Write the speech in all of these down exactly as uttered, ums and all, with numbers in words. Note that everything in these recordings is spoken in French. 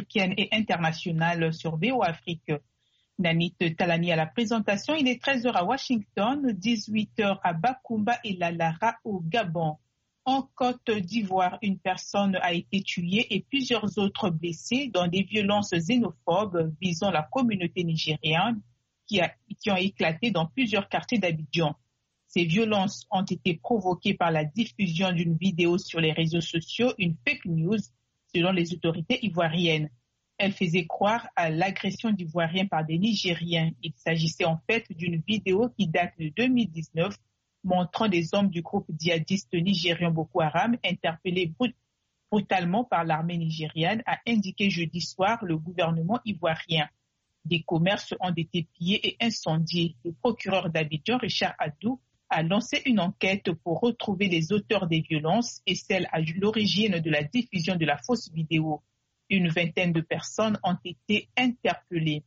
africaine et internationale sur V O A Afrique. Nanit Talani à la présentation. Il est treize heures à Washington, dix-huit heures à Bakumba et Lalara au Gabon. En Côte d'Ivoire, une personne a été tuée et plusieurs autres blessés dans des violences xénophobes visant la communauté nigériane qui, a, qui ont éclaté dans plusieurs quartiers d'Abidjan. Ces violences ont été provoquées par la diffusion d'une vidéo sur les réseaux sociaux, une fake news, selon les autorités ivoiriennes. Elle faisait croire à l'agression d'Ivoiriens par des Nigériens. Il s'agissait en fait d'une vidéo qui date de deux mille dix-neuf, montrant des hommes du groupe djihadiste nigérian Boko Haram interpellés brut- brutalement par l'armée nigériane, a indiqué jeudi soir le gouvernement ivoirien. Des commerces ont été pillés et incendiés. Le procureur d'Abidjan, Richard Adou, a lancé une enquête pour retrouver les auteurs des violences et celles à l'origine de la diffusion de la fausse vidéo. Une vingtaine de personnes ont été interpellées.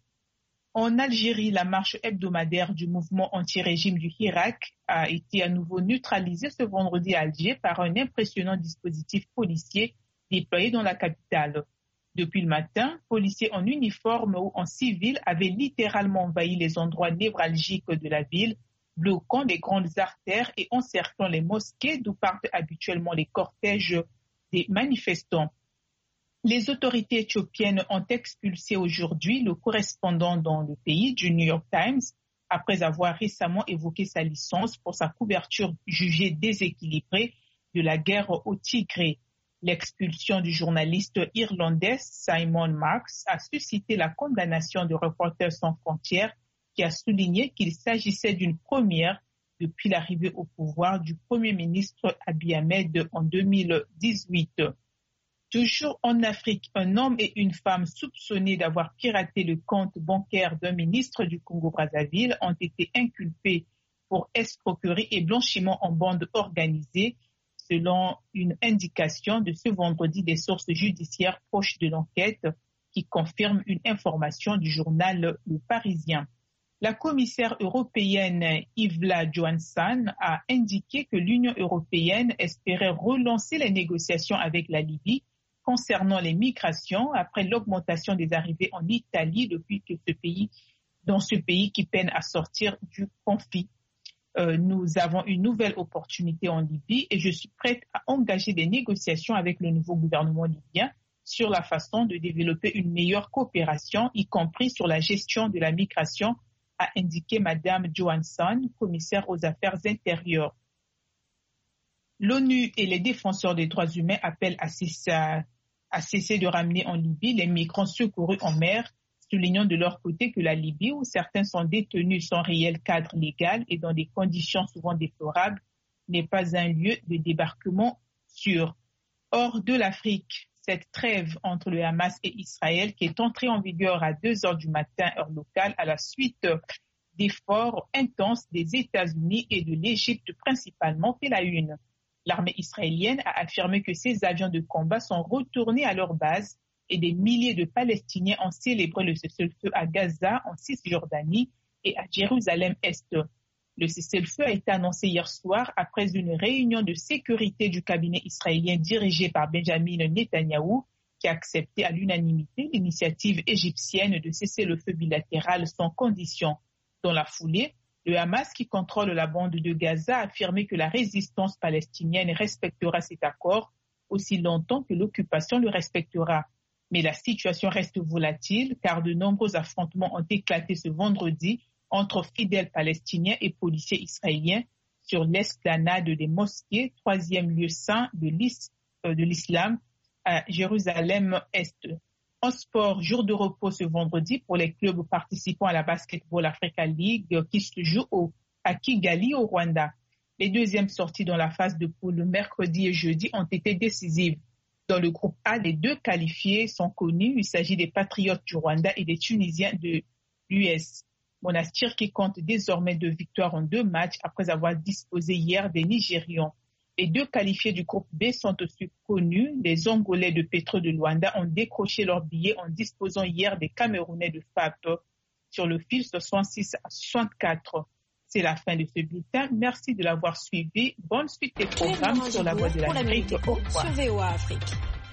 En Algérie, la marche hebdomadaire du mouvement anti-régime du Hirak a été à nouveau neutralisée ce vendredi à Alger par un impressionnant dispositif policier déployé dans la capitale. Depuis le matin, policiers en uniforme ou en civil avaient littéralement envahi les endroits névralgiques de la ville, bloquant les grandes artères et encerclant les mosquées d'où partent habituellement les cortèges des manifestants. Les autorités éthiopiennes ont expulsé aujourd'hui le correspondant dans le pays du New York Times après avoir récemment évoqué sa licence pour sa couverture jugée déséquilibrée de la guerre au Tigré. L'expulsion du journaliste irlandais Simon Marks a suscité la condamnation de Reporters sans frontières qui a souligné qu'il s'agissait d'une première depuis l'arrivée au pouvoir du Premier ministre Abiy Ahmed en deux mille dix-huit. Toujours en Afrique, un homme et une femme soupçonnés d'avoir piraté le compte bancaire d'un ministre du Congo-Brazzaville ont été inculpés pour escroquerie et blanchiment en bande organisée, selon une indication de ce vendredi des sources judiciaires proches de l'enquête qui confirment une information du journal Le Parisien. La commissaire européenne Ylva Johansson a indiqué que l'Union européenne espérait relancer les négociations avec la Libye concernant les migrations après l'augmentation des arrivées en Italie depuis que ce pays, dans ce pays qui peine à sortir du conflit. Euh, nous avons une nouvelle opportunité en Libye et je suis prête à engager des négociations avec le nouveau gouvernement libyen sur la façon de développer une meilleure coopération, y compris sur la gestion de la migration, a indiqué Madame Johansson, commissaire aux affaires intérieures. L'ONU et les défenseurs des droits humains appellent à cesser, à cesser de ramener en Libye les migrants secourus en mer, soulignant de leur côté que la Libye, où certains sont détenus sans réel cadre légal et dans des conditions souvent déplorables, n'est pas un lieu de débarquement sûr. Hors de l'Afrique, cette trêve entre le Hamas et Israël qui est entrée en vigueur à deux heures du matin, heure locale, à la suite d'efforts intenses des États-Unis et de l'Égypte principalement, fait la une. L'armée israélienne a affirmé que ses avions de combat sont retournés à leur base et des milliers de Palestiniens ont célébré le cessez-le-feu à Gaza, en Cisjordanie et à Jérusalem-Est. Le cessez-le-feu a été annoncé hier soir après une réunion de sécurité du cabinet israélien dirigé par Benjamin Netanyahou qui a accepté à l'unanimité l'initiative égyptienne de cesser le feu bilatéral sans condition. Dans la foulée, le Hamas, qui contrôle la bande de Gaza, a affirmé que la résistance palestinienne respectera cet accord aussi longtemps que l'occupation le respectera. Mais la situation reste volatile car de nombreux affrontements ont éclaté ce vendredi entre fidèles palestiniens et policiers israéliens sur l'esplanade des mosquées, troisième lieu saint de l'islam à Jérusalem-Est. En sport, jour de repos ce vendredi pour les clubs participant à la Basketball Africa League qui se joue au, à Kigali au Rwanda. Les deuxièmes sorties dans la phase de poule le mercredi et jeudi ont été décisives. Dans le groupe A, les deux qualifiés sont connus. Il s'agit des Patriotes du Rwanda et des Tunisiens de l'U S. Monastir qui compte désormais deux victoires en deux matchs après avoir disposé hier des Nigérians. Les deux qualifiés du groupe B sont aussi connus. Les Angolais de Petro de Luanda ont décroché leur billet en disposant hier des Camerounais de F A P sur le fil soixante-six à soixante-quatre. C'est la fin de ce bulletin. Merci de l'avoir suivi. Bonne suite des programmes sur la Voix de l'Afrique. Sur V O A Afrique.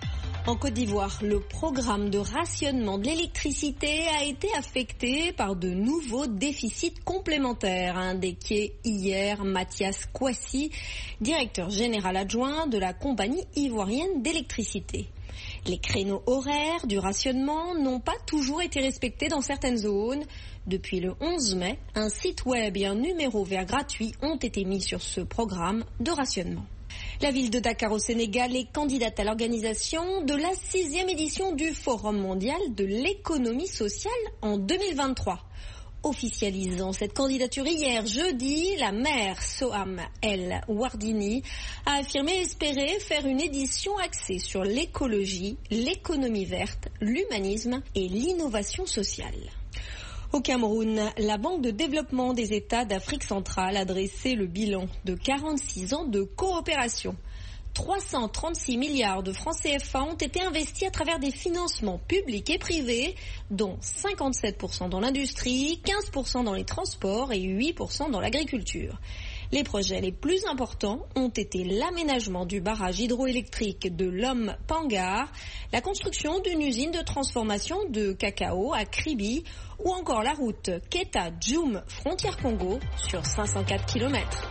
En Côte d'Ivoire, le programme de rationnement de l'électricité a été affecté par de nouveaux déficits complémentaires, a indiqué hier Mathias Kouassi, directeur général adjoint de la compagnie ivoirienne d'électricité. Les créneaux horaires du rationnement n'ont pas toujours été respectés dans certaines zones. Depuis le onze mai, un site web et un numéro vert gratuit ont été mis sur ce programme de rationnement. La ville de Dakar au Sénégal est candidate à l'organisation de la sixième édition du Forum mondial de l'économie sociale en deux mille vingt-trois. Officialisant cette candidature hier jeudi, la maire Soham El Wardini a affirmé espérer faire une édition axée sur l'écologie, l'économie verte, l'humanisme et l'innovation sociale. Au Cameroun, la Banque de développement des États d'Afrique centrale a dressé le bilan de quarante-six ans de coopération. trois cent trente-six milliards de francs C F A ont été investis à travers des financements publics et privés, dont cinquante-sept pour cent dans l'industrie, quinze pour cent dans les transports et huit pour cent dans l'agriculture. Les projets les plus importants ont été l'aménagement du barrage hydroélectrique de l'Homme Pangar, la construction d'une usine de transformation de cacao à Kribi ou encore la route Keta-Djoum frontière Congo sur cinq cent quatre kilomètres.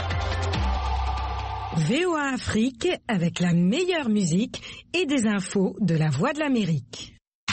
V O A Afrique avec la meilleure musique et des infos de la Voix de l'Amérique.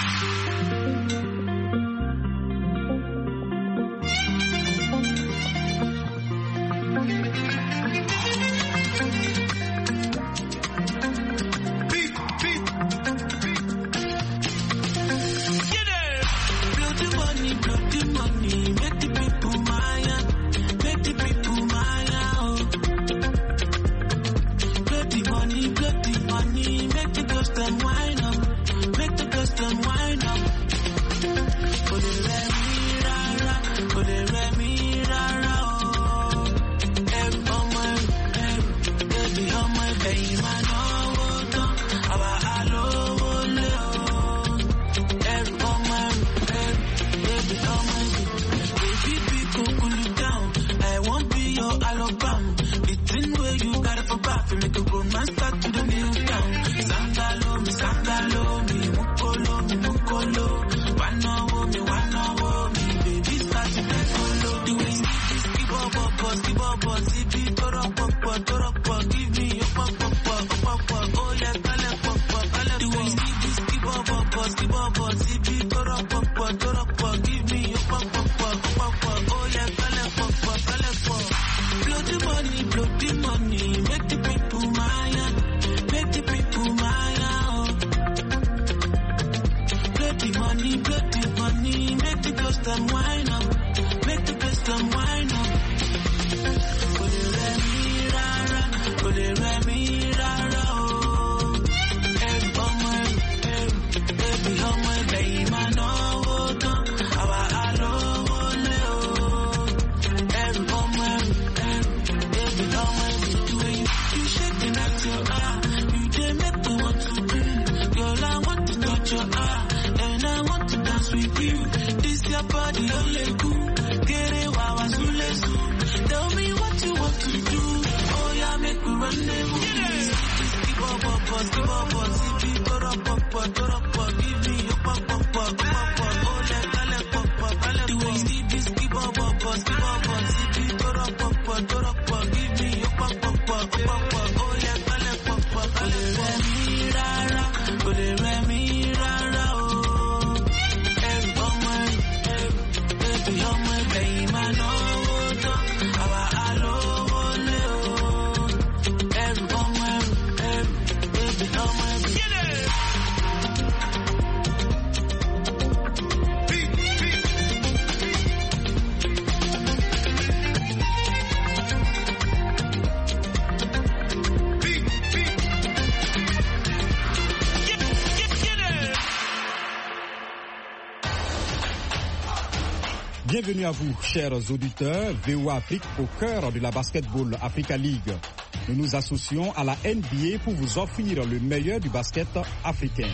Bienvenue à vous, chers auditeurs. V O A Afrique au cœur de la Basketball Africa League. Nous nous associons à la N B A pour vous offrir le meilleur du basket africain.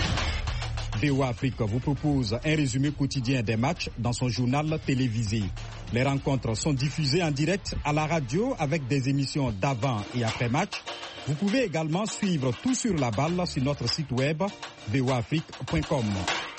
V O A Afrique vous propose un résumé quotidien des matchs dans son journal télévisé. Les rencontres sont diffusées en direct à la radio avec des émissions d'avant et après match, Vous pouvez également suivre Tout sur la balle sur notre site web v o afrique point com.